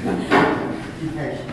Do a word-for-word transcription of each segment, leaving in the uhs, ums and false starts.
Be patient.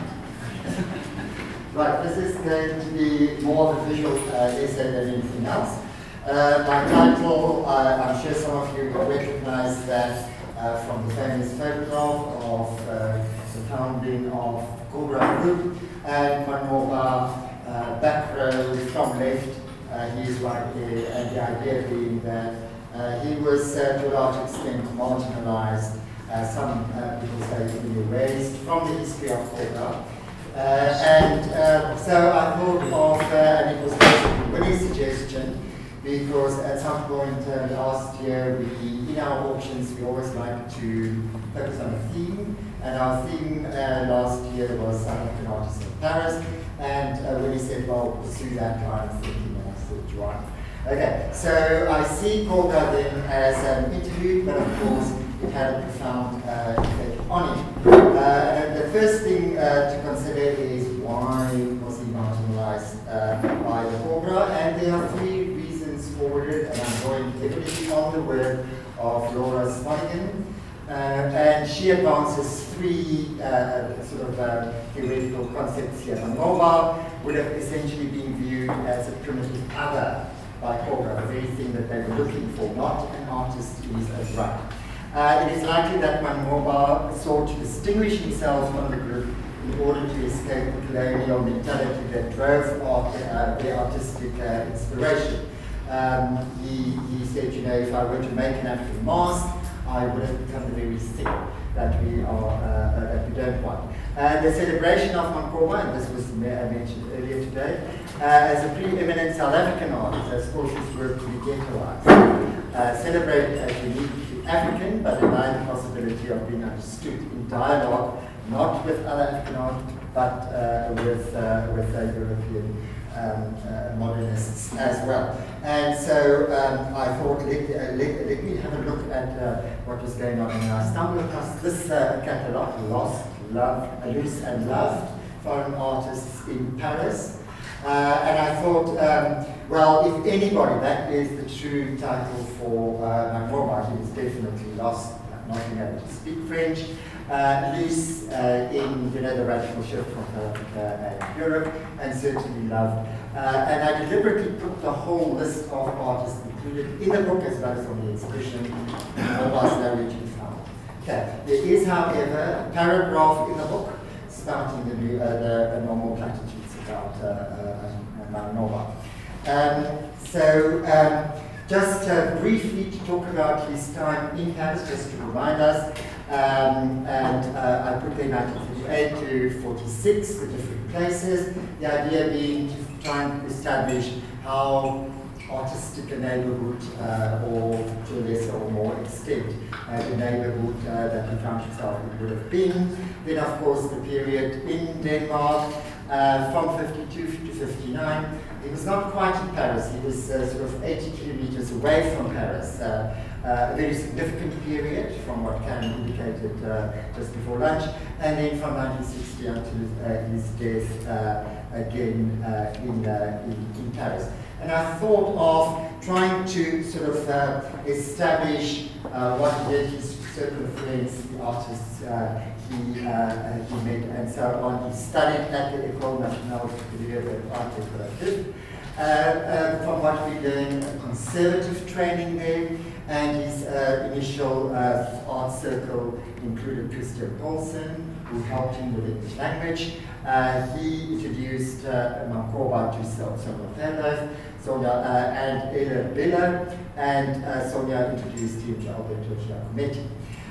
Right, this is going to be more of a visual uh, essay than anything else. Uh, my title, uh, I'm sure some of you will recognize that uh, from the famous photograph of uh, the founding of Cobra Group, and Manova, uh, back row from left, uh, he's right there, and the idea being that uh, he was uh, to a large extent marginalized, uh, some uh, people say even erased from the history of Cobra. Uh, and uh, so I thought of, uh, and it was basically Winnie's suggestion, because at some point uh, last year, we, in our auctions, we always like to focus on a theme, and our theme uh, last year was South African artists in Paris, and uh, Winnie said, well, pursue that line of thinking, and I said, right. Okay, so I see Cobra then as an interlude, but of course, it had a profound uh, effect on it. Uh, and the first thing uh, to consider is why was he marginalized uh, by the Cobra, and there are three reasons for it, and I'm going heavily on the word of Laura Smonigan, uh, and she advances three uh, sort of uh, theoretical concepts here. Manova would have essentially been viewed as a primitive other by Cobra, the very thing that they were looking for, not an artist who is as right. Uh, it is likely that Manova sought to distinguish himself from the group in order to escape the colonial mentality that drove art, uh, their artistic uh, inspiration. Um, he, he said, you know, if I were to make an African mask, I would have become the very thing that we are, uh, uh, that we don't want. Uh, the celebration of Mankoba, and this was mentioned earlier today, uh, as a preeminent South African artist, as of course his work to be ghettoized, uh, celebrated as uniquely African, but denied the possibility of being understood in dialogue, not with other African art, but uh, with, uh, with uh, European um, uh, modernists as well. And so um, I thought, let, uh, let, let me have a look at uh, what was going on. And I stumbled across this uh, catalogue, Lost, Love, Loose and Loved, Foreign Artists in Paris. Uh, and I thought, um, well, if anybody, that is the true title for uh, Mankoba. He was definitely lost, not being able to speak French. Uh, loose uh, in you know, the radical shift from South Africa and Europe, and certainly loved. Uh, and I deliberately put the whole list of artists included in the book as well as on the exhibition, otherwise nowhere to be found. Okay. There is, however, a paragraph in the book spouting the, new, uh, the, the normal platitudes about uh, uh, Manova. Um, so, um, just uh, briefly to talk about his time in Paris, just to remind us. Um, and uh, I put there nineteen thirty-eight to forty-six, the different places. The idea being to try and establish how artistic a neighborhood, uh, or to a lesser or more extent, uh, the neighborhood uh, that he found himself in would have been. Then, of course, the period in Denmark uh, from fifty-two to fifty-nine. He was not quite in Paris. He was uh, sort of eighty kilometers away from Paris. Uh, Uh, a very significant period from what Karen indicated uh, just before lunch, and then from nineteen sixty until uh, his death uh, again uh, in, uh, in, in Paris. And I thought of trying to sort of uh, establish uh, what he did, his circle of friends, the artists uh, he, uh, he met, and so on. He studied at the École Nationale Supérieure d'Art Décoratif. Uh, uh, from what we learned, a conservative training there, and his uh, initial uh, art circle included Christian Paulsen, who helped him with English language. Uh, he introduced uh, Mankoba to Sonia Verhoef, Sonia uh, and Ella Biller, and uh, Sonia introduced him to Alberto Giacometti.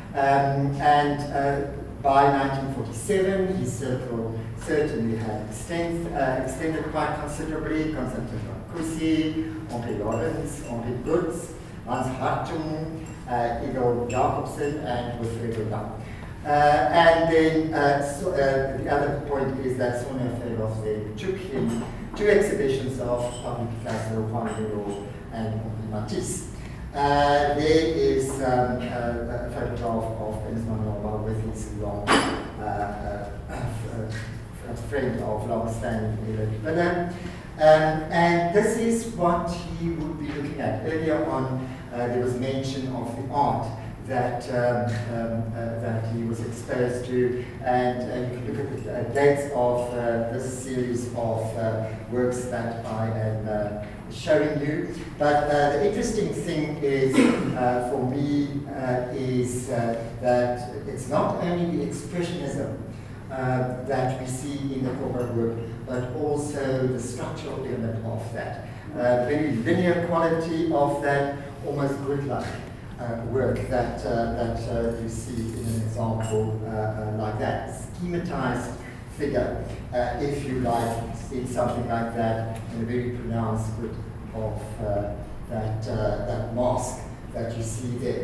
Um, and uh, by nineteen forty-seven, his circle certainly had extend, uh, extended quite considerably. Constantin Brancusi, Henri Lawrence, Henri Goods, Hans Hartung, uh, Igor Jacobsen, and Wilfredo Young. Uh, and then uh, so, uh, the other point is that Sonia Verhoef then took him to exhibitions of Pablo Picasso, Juan Miró, and Henri Matisse. Uh, there is um, a, a photograph of Ernest Manova with his long uh, uh, uh, friend of long-standing Ella Biller. Um, and this is what he would be looking at. Earlier on, uh, there was mention of the art that um, um, uh, that he was exposed to, and uh, you can look at the uh, dates of uh, this series of uh, works that I am uh, showing you. But uh, the interesting thing is, uh, for me, uh, is uh, that it's not only the expressionism uh, that we see in the Koba work, but also the structural element of that. Uh, very linear quality of that, almost grid-like uh, work that, uh, that uh, you see in an example uh, uh, like that. Schematized figure, uh, if you like, in something like that, in a very pronounced grid of uh, that, uh, that mask that you see there.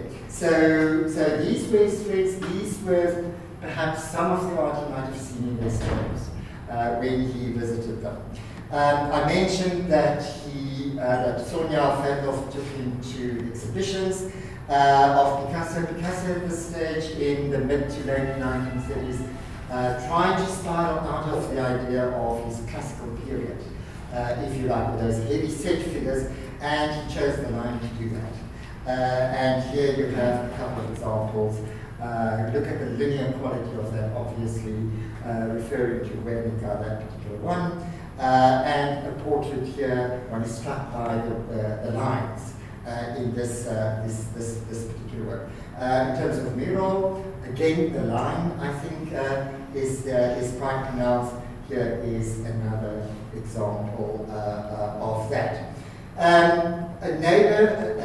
So, so these were threads, these were perhaps some of the art you might have seen in West Rhodes uh, when he visited them. Um, I mentioned that he, uh, that Sonia Feldhoff took him to exhibitions uh, of Picasso. Picasso at this stage in the mid to late nineteen thirties uh, trying to spiral out of the idea of his classical period, uh, if you like, with those heavy set figures, and he chose the line to do that. Uh, and here you have a couple of examples. Uh, look at the linear quality of that, obviously uh, referring to Guernica, that particular one. Uh, and a portrait here, one is struck by the, uh, the lines uh, in this, uh, this, this, this particular work. Uh, in terms of Miro, again, the line, I think, uh, is, uh, is quite pronounced. Here is another example uh, uh, of that. Um, a neighbor,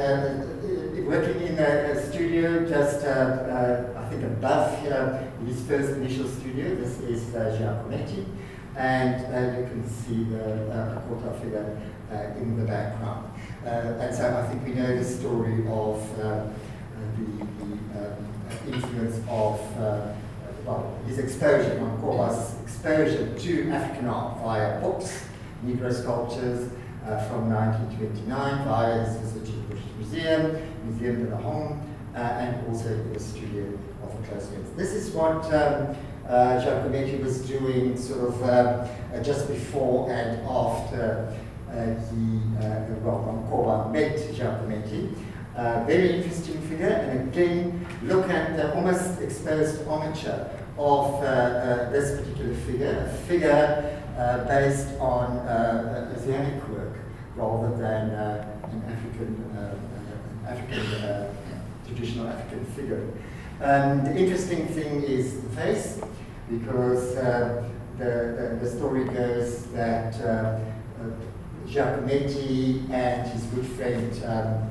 uh, working in a, a studio just, uh, uh, I think, above here, his first initial studio. This is uh, Giacometti. And uh, you can see the uh, quarter figure uh, in the background. Uh, and so I think we know the story of uh, the, the um, influence of uh, well, his exposure, Mankoba's exposure to African art via books, Negro sculptures uh, from nineteen twenty-nine, via his visit to the British Museum, Museum de la Home, uh, and also the studio of the close lens. This is what um, Uh, Giacometti was doing sort of uh, uh, just before and after uh, he, uh, well, Mankoba met Giacometti. Uh, very interesting figure, and again, look at the almost exposed armature of uh, uh, this particular figure, a figure uh, based on uh, Asiatic work rather than uh, an African, uh, African uh, traditional African figure. Um, the interesting thing is the face, because uh, the, the, the story goes that uh, uh, Giacometti and his good friend um,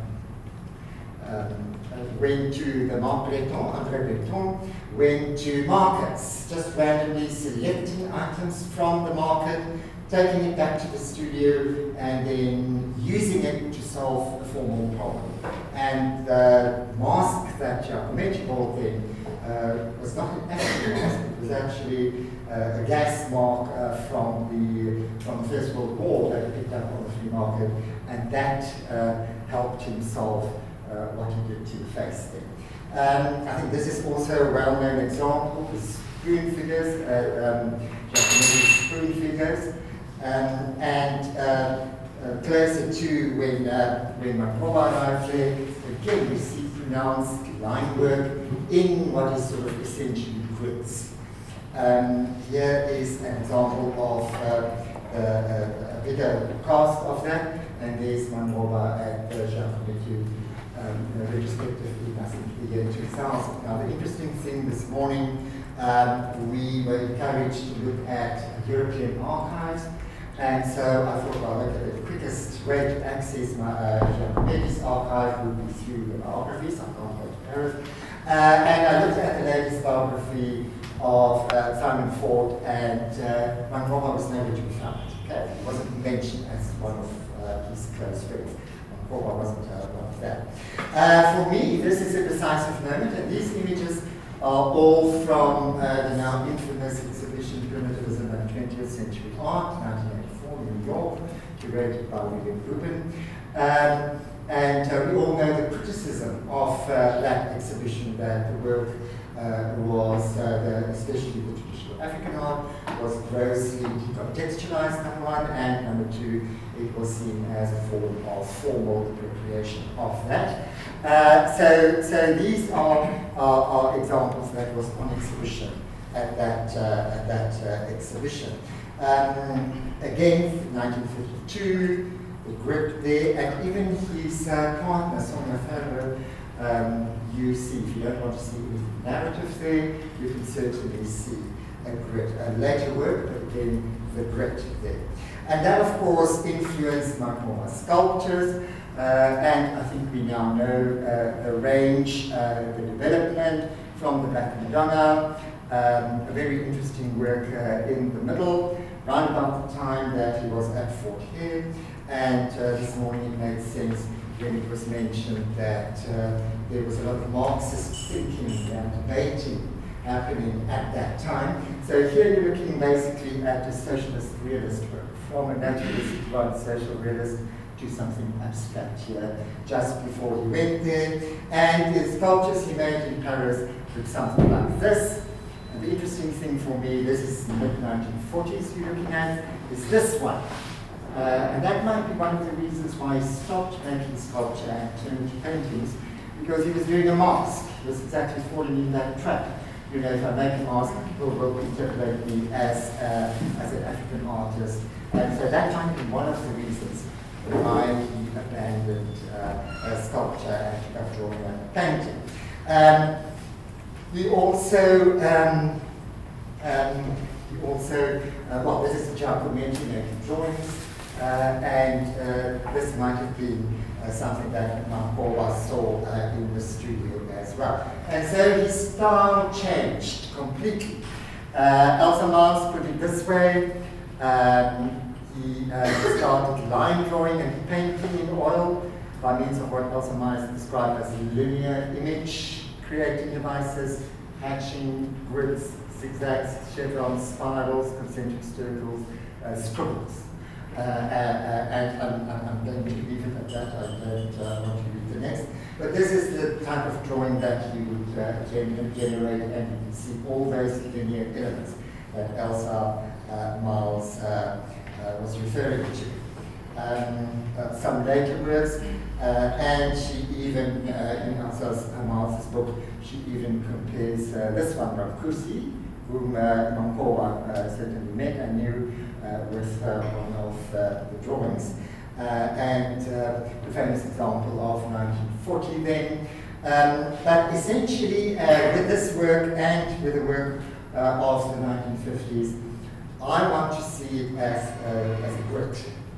um, went to the Marc Breton, André Breton, went to markets, just randomly selecting items from the market, taking it back to the studio, and then using it to solve a formal problem. And the mask that Giacometti bought then uh, was not an actual mask, it was actually uh, a gas mark uh, from, the, from the First World War that he picked up on the flea market, and that uh, helped him solve uh, what he did to the face then. Um, I think this is also a well-known example, the spoon figures, uh, um, Giacometti's spoon figures, um, and uh, Uh, closer to when uh, when Mankoba arrived there, again you see pronounced line work in what is sort of essentially grids. Um, here is an example of uh, uh, a bigger cast of that, and there's Mankoba at the Giacometti um, retrospectively, I think, the year two thousand. Now, the interesting thing this morning, um, we were encouraged to look at European archives. And so I thought, well, look, the quickest way to access my uh, Giacometti's archive would be through the biographies. I can't go to Paris. Uh, and I looked at the latest biography of uh, Simon Ford, and uh, Mankoba was nowhere to be found. Okay? He wasn't mentioned as one of uh, his close friends. Mankoba wasn't uh, one of that. Uh, for me, this is a decisive moment, and these images are all from uh, the now infamous exhibition Primitivism and twentieth Century Art, nineteen eighty-four, New York, curated by William Rubin. Um, and uh, we all know the criticism of uh, that exhibition, that the work uh, was, uh, the, especially the traditional African art, was grossly decontextualized, number one, and number two, it was seen as a form of formal appropriation of that. Uh, so, so these are, are, are examples that was on exhibition at that, uh, at that uh, exhibition. Um, again, nineteen fifty-two, the grip there, and even his uh, partner, Sonia Farrow, um, you see, if you don't want to see the narrative there, you can certainly see a grit, a later work, but again, the grit there. And that, of course, influenced Makoma's sculptures, uh, and I think we now know uh, the range, uh, the development from the Black Madonna, um, a very interesting work uh, in the middle, around about the time that he was at Fort Hare, and uh, this morning it made sense when it was mentioned that uh, there was a lot of Marxist thinking and debating happening at that time. So here you're looking basically at a socialist realist work, from a naturalist to social realist to something abstract here, just before he went there. And the sculptures he made in Paris look something like this. And the interesting thing for me, this is the mid nineteen forties you're looking at, is this one. Uh, and that might be one of the reasons why he stopped making sculpture and turned to paintings, because he was doing a mask. He was exactly falling in that trap. You know, if I make a mask, people will interpret me as, uh, as an African artist. And so that might be one of the reasons why he abandoned uh, sculpture and took up drawing and painting. Um, he also, um, um, he also uh, well, this is a Giacometti making drawings. Uh, and uh, this might have been uh, something that Makowa saw uh, in the studio as well. And so his style changed completely. Uh, Elsa Mars put it this way. Um, he uh, started line drawing and painting in oil by means of what Elsa Mars described as linear image creating devices, hatching, grids, zigzags, chevrons, spirals, concentric circles, uh, scribbles. Uh, uh, uh, and I'm, I'm going to leave it at that. I don't uh, want to read the next. But this is the type of drawing that you would uh, gen generate, and you can see all those linear elements that Elsa uh, Miles uh, uh, was referring to. Um, uh, some later works, uh, and she even, uh, in Elsa Miles' book, she even compares uh, this one, Brancusi, whom uh, Makowa uh, certainly met and knew, Uh, with uh, one of uh, the drawings. Uh, and uh, the famous example of nineteen forty then. Um, but essentially, uh, with this work and with the work uh, of the nineteen fifties, I want to see it as, uh, as a grit.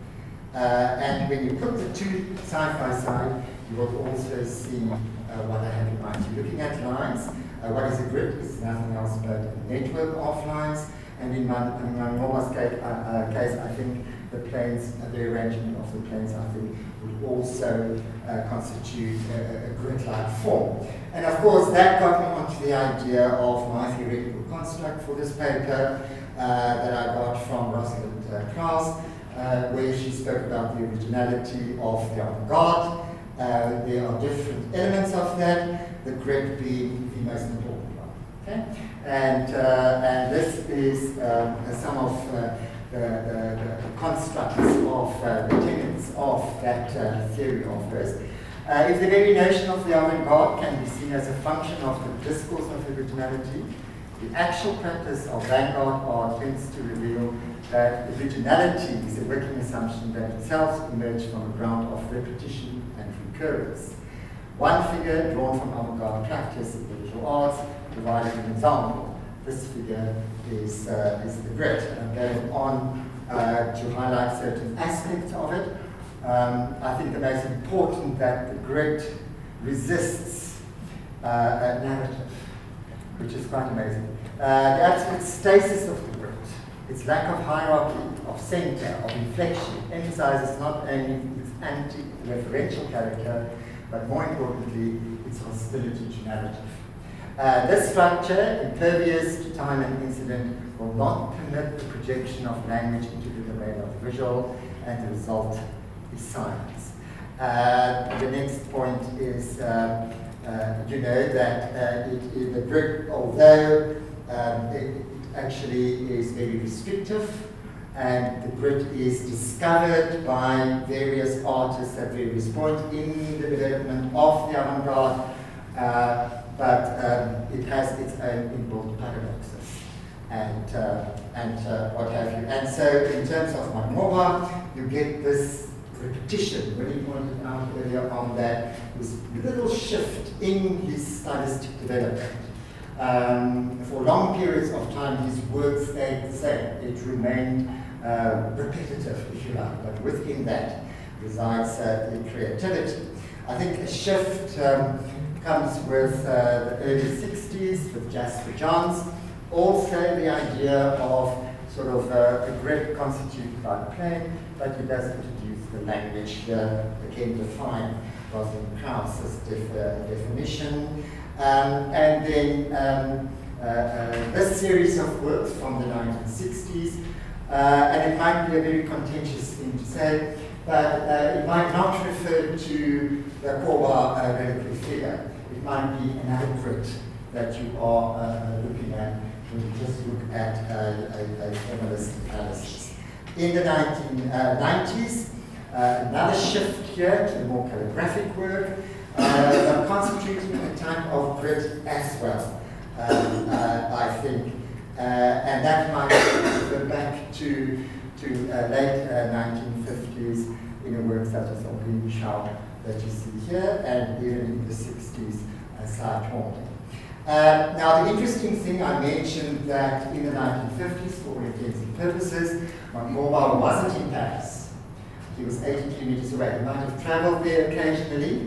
Uh, and when you put the two side by side, you will also see uh, what I have in mind. You're looking at lines. Uh, what is a grit? It's nothing else but a network of lines. And in Makowa's case, uh, uh, case, I think the planes, uh, the arrangement of the planes, I think, would also uh, constitute a, a grid-like form. And of course, that got me onto the idea of my theoretical construct for this paper uh, that I got from Rosalind uh, Krauss, uh, where she spoke about the originality of the avant-garde. Uh, there are different elements of that, the grid being the most important one. Okay? And, uh, and this is um, some of uh, the, the, the constructs of uh, the tenets of that uh, theory of hers. Uh, if the very notion of the avant-garde can be seen as a function of the discourse of originality, the actual practice of vanguard art tends to reveal that originality is a working assumption that itself emerged from a ground of repetition and recurrence. One figure drawn from avant-garde practice in the visual arts provided an example. This figure is, uh, is the grit. And I'm going on uh, to highlight certain aspects of it. Um, I think the most important that the grit resists uh, a narrative, which is quite amazing. Uh, the absolute stasis of the grit, its lack of hierarchy, of center, of inflection, emphasizes not only its anti-referential character, but more importantly, its hostility to narrative. Uh, this structure, impervious to time and incident, will not permit the projection of language into the domain of the visual, and the result is silence. Uh, the next point is uh, uh, you know that uh, it, it, the grid, although um, it actually is very restrictive, and the grid is discovered by various artists at various points in the development of the avant-garde, uh, but um, it has its own inbuilt paradoxes and, uh, and uh, what have you. And so in terms of Manova, you get this repetition, when he pointed out earlier on that this little shift in his stylistic development. Um, for long periods of time, his work stayed the same. It remained uh, repetitive, if you like, but within that resides uh, the creativity. I think a shift um, comes with uh, the early sixties, with Jasper Johns. Also the idea of sort of uh, a grid constituted by the plane, but he does introduce the language here, again defined Rosalind Krauss's def uh, definition. Um, and then um, uh, uh, this series of works from the nineteen sixties, uh, and it might be a very contentious thing to say, but uh, it might not refer to the Koba uh, reliquary figure. It might be another grid that you are uh, looking at when you just look at uh, a, a feminist analysis. In the nineteen nineties, uh, another shift here to the more calligraphic work, uh, but concentrating on a type of grid as well, um, uh, I think. Uh, and that might go back to, to uh, late uh, nineteen fifties in a work such as Henri Michel that you see here, and even in the sixties, uh, Cy Twombly. Uh, now, the interesting thing, I mentioned that in the nineteen fifties, for all intents and purposes, Mangoba wasn't in Paris. He was eighty kilometers away. He might have traveled there occasionally,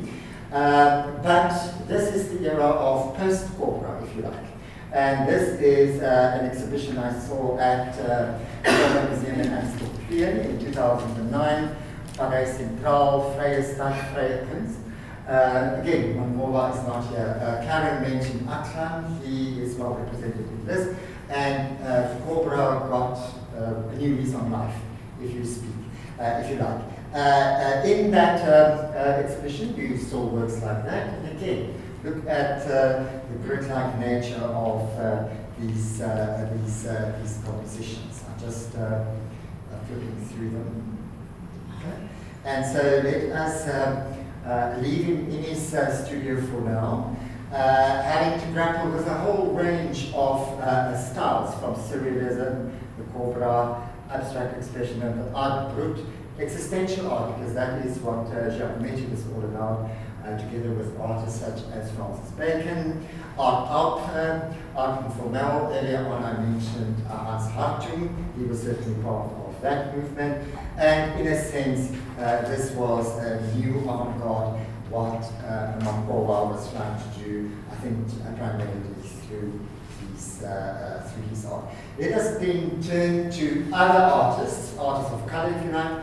uh, but this is the era of post-Corpora, if you like. And this is uh, an exhibition I saw at uh, the Museum in Amsterdam in two thousand nine, Parijs Centraal, Vrije Stad, Vrije Kunst. Uh, again, Mangoba is not here. Uh, Karen mentioned Aklan, he is well represented in this, and uh, Corpora got uh, a new lease on life, if you speak, uh, if you like. Uh, uh, in that um, uh, exhibition, you saw works like that, and again, look at uh, the grid-like nature of uh, these, uh, these, uh, these compositions. I'm just uh, flipping through them. Okay. And so let us um, uh, leave him in his uh, studio for now, uh, having to grapple with a whole range of uh, styles, from surrealism, the Corpora, abstract expressionism, the art brut, existential art, because that is what uh, Giacometti was all about, uh, together with artists such as Francis Bacon, Art Alp, Art Informel. Earlier on I mentioned uh, Hans Hartung. He was certainly part of that movement. And in a sense, uh, this was a new avant-garde, what uh, Mangoba was trying to do, I think, uh, primarily through his, uh, uh, through his art. Let us then turn to other artists, artists of color, if you like.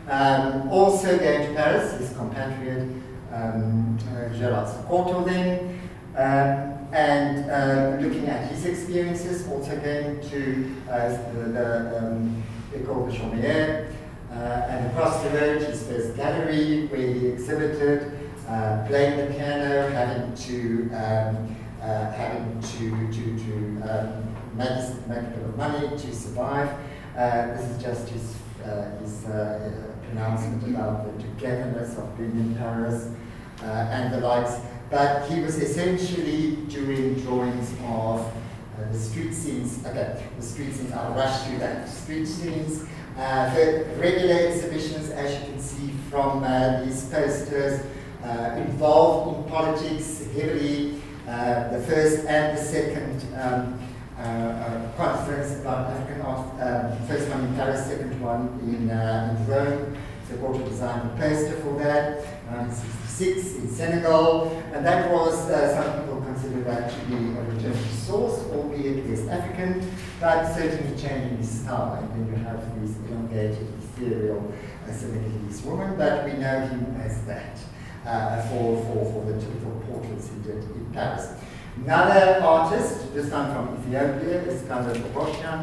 Um, also going to Paris, his compatriot, um, uh, Gerard Sokoto then, um, and uh, looking at his experiences, also going to uh, the, the um, École de Chaumière, uh, and across the road, his first gallery, where he exhibited, uh, playing the piano, having to um, uh, having to to, to um, make, make a bit of money to survive. Uh, this is just his uh, his uh, pronouncement about the togetherness of being in Paris uh, and the likes. But he was essentially doing drawings of uh, the street scenes. Okay, the street scenes. I'll rush through that. Street scenes. Uh, the regular exhibitions, as you can see from uh, these posters, uh, involved in politics heavily. Uh, the first and the second um, uh, uh, conference about African art, um, first one in Paris, second one in, uh, in Rome. So Porto designed a poster for that, nineteen sixty-six in Senegal, and that was, uh, some people consider that to be a return to source, albeit West African, but certainly changing his style. And then you have these elongated, ethereal, uh, Senegalese woman, but we know him as that uh, for, for, for the typical portraits he did in Paris. Another artist, this time from Ethiopia, is Iskander Bogosyan.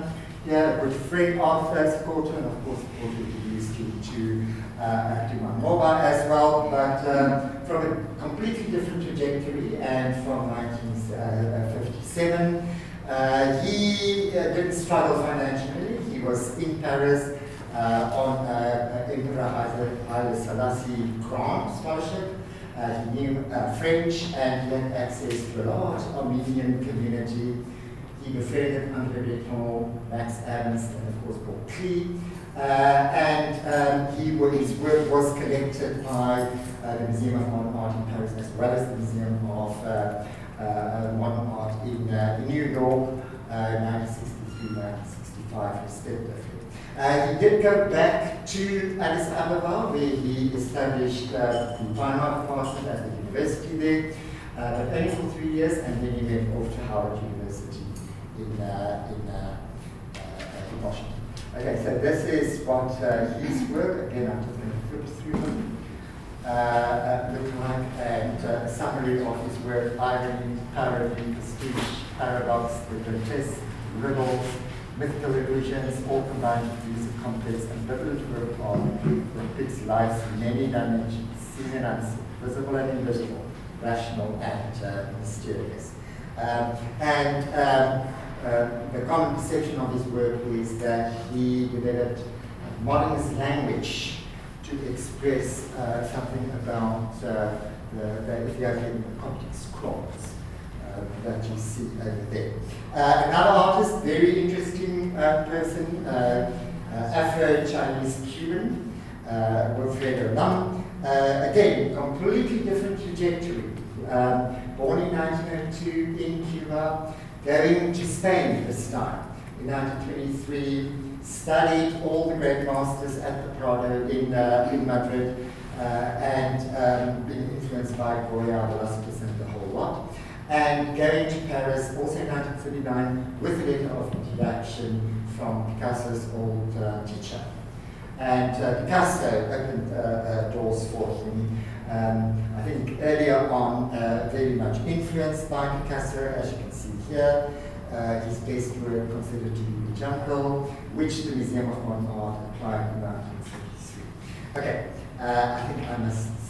here, a good friend of uh, Porter, and of course Porter introduced him to uh, Abdul Moba as well, but um, from a completely different trajectory, and from nineteen fifty-seven, uh, he uh, didn't struggle financially. He was in Paris uh, on uh, Emperor Haile, Haile Selassie grant scholarship. Uh, he knew uh, French, and he had access to a large Armenian community. He befriended Andre Breton, Max Adams, and of course Paul Klee. Uh, and um, he, his work was collected by uh, the Museum of Modern Art in Paris, as well as the Museum of uh, uh, Modern Art in, uh, in New York, uh, nineteen sixty-three, nineteen sixty-five, respectively. Uh, he did go back to Addis Ababa, where he established uh, the fine art department at the university there, uh, but only for three years, and then he went off to Howard University in, uh, in, uh, uh, in Washington. Okay, so this is what uh, his work, again, I'm just going to flip through them, uh, uh, look like, and uh, a summary of his work: irony, parody, prestige, paradox, the grotesque, riddles, mythical illusions, all combined to produce a complex ambivalent work of that depicts life's many dimensions, seen and unseen, visible and invisible, rational and uh, mysterious. Um, and um, uh, the common perception of his work is that he developed modernist language to express uh, something about uh, the, the Ethiopian Coptic scrolls uh, that you see over there. Uh, another artist, very interesting uh, person, uh, uh, Afro-Chinese-Cuban, uh, Wilfredo Lam. Uh, again, completely different trajectory. Um, born in nineteen oh two in Cuba, going to Spain this time. In nineteen twenty-three, studied all the great masters at the Prado in, uh, in Madrid, uh, and um, been influenced by Goya, Velázquez, and the whole lot. And going to Paris, also in nineteen thirty-nine, with a letter of introduction from Picasso's old uh, teacher. And uh, Picasso opened uh, uh, doors for him. Um, I think earlier on, uh, very much influenced by Picasso, as you can see here. Uh, his best work considered to be The Jungle, which the Museum of Modern Art applied in nineteen seventy-three. Okay, uh, I think I must